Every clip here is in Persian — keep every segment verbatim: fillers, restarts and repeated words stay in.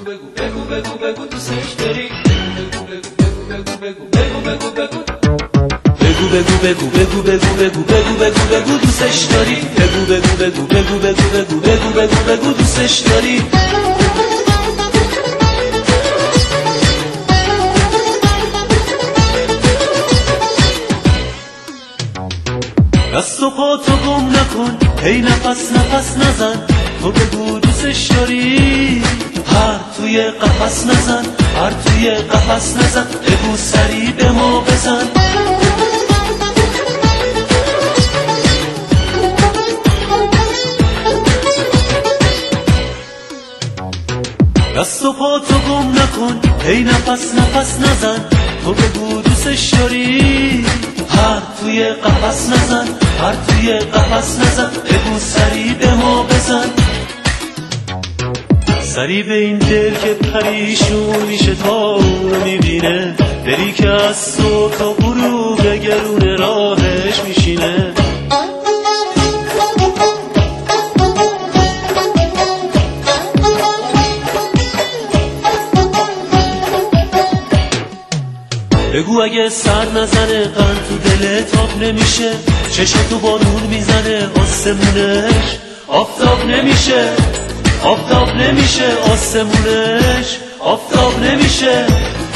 بگو بگو بگو بگو دوستش داری بگو بگو بگو بگو بگو بگو بگو بگو بگو بگو بگو بگو بگو بگو بگو دوستش داری بگو بگو بگو بگو بگو بگو بگو بگو بگو دوستش داری دست و پا تو گم نکن هی نفس نفس نزن تو بگو دوستش داری هر توی قفس نزن هر توی قفس نزن بگو سری به ما بزن دست و پا تو گم نکن هی نفس نفس نزن تو بگو دوستش داری هر توی قفس نزن هر توی قفس نزن بگو سری به ما بزن سری به این دل که پریشون میشه تا رو میبینه دلی که از صبح تا غروب گرون راهش میشینه بگو اگه سر نزنه قند تو دلت تاب نمیشه چشم تو بارون میزنه آسمونش آفتاب نمیشه آفتاب نمیشه آسمونش آفتاب نمیشه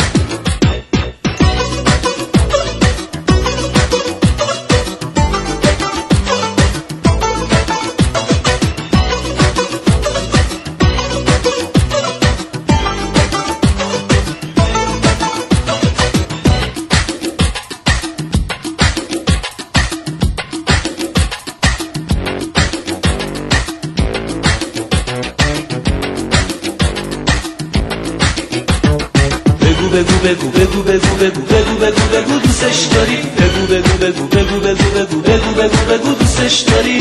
بگو بگو بگو بگو بگو بگو بگو بگو دوستش داری بگو بگو بگو بگو بگو بگو بگو بگو بگو دوستش داری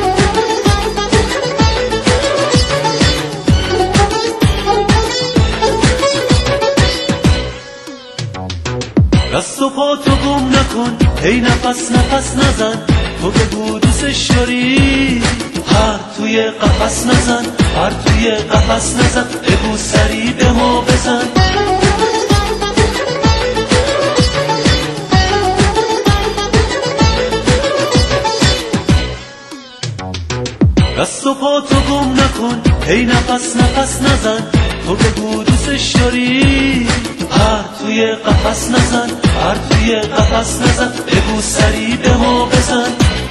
دست و پا تو گم نکن هی نفس نفس نزن تو بگو دوستش داری هر توی قفس نزن هر توی قفس نزن بگو سری به ما بزن دست و پا تو گم نکن هی نفس نفس نزن تو بگو دوستش داری هر توی قفس نزن هر توی قفس نزن بگو سری به ما بزن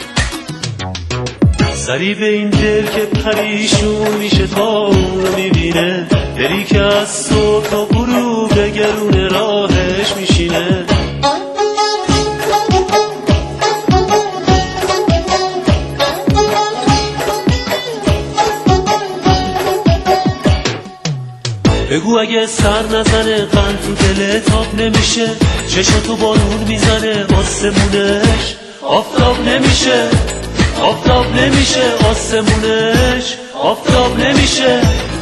سری به این دل که پریشون میشه تا رو میبینه دلی که از صبح تا غروب گرون راهش میشینه بگو اگه سر نزنه قند تو دلت تاب نمیشه چشم تو بارون میزنه آسمونش آفتاب نمیشه آفتاب نمیشه آسمونش آفتاب نمیشه